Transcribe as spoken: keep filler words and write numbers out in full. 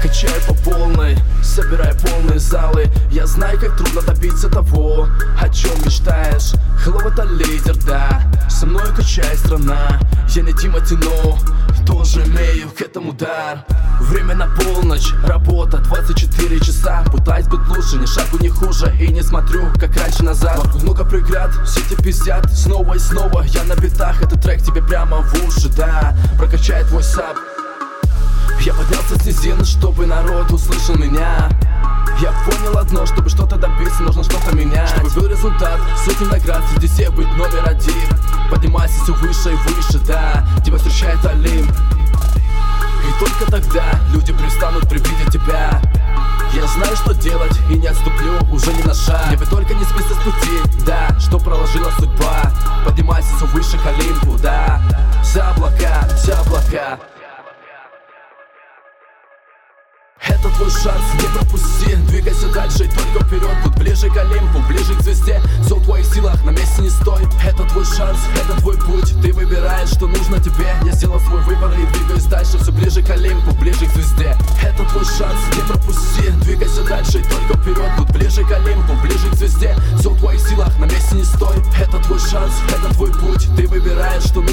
Качаю по полной, собирая полные залы. Я знаю, как трудно добиться того, о чем мечтаешь. Hello, это лидер, да, со мной качает страна. Я не Тимати, но тоже имею к этому дар. Время на полночь, работа двадцать четыре часа. Пытаюсь быть лучше, ни шагу не хуже. И не смотрю, как раньше назад. Вокруг много преград, все те пиздят. Снова и снова я на битах. Этот трек тебе прямо в уши, да, прокачает твой сап. Я поднялся с низины, чтобы народ услышал меня. Я понял одно, чтобы что-то добиться, нужно что-то менять. Чтобы был результат, сотни наград, среди всех быть номер один. Поднимайся все выше и выше, да, тебя встречает Олимп. И только тогда люди пристанут при виде тебя. Я знаю, что делать, и не отступлю уже ни на шаг. Мне бы только не сбиться с пути, да, что проложила судьба. Поднимайся все выше к Олимпу, да, за облака, за облака. Это твой шанс, не пропусти. Двигайся дальше, только вперед. Будь ближе к Олимпу, ближе к звезде. Все в твоих силах, на месте не стой. Это твой шанс, это твой путь. Ты выбираешь, что нужно тебе. Я сделал свой выбор и двигаюсь дальше. Все ближе к Олимпу, ближе к звезде. Это твой шанс, не пропусти. Двигайся дальше, только вперед. Будь ближе к Олимпу, ближе к звезде. Все в твоих силах, на месте не стой. Это твой шанс, это твой путь. Ты выбираешь, что нужно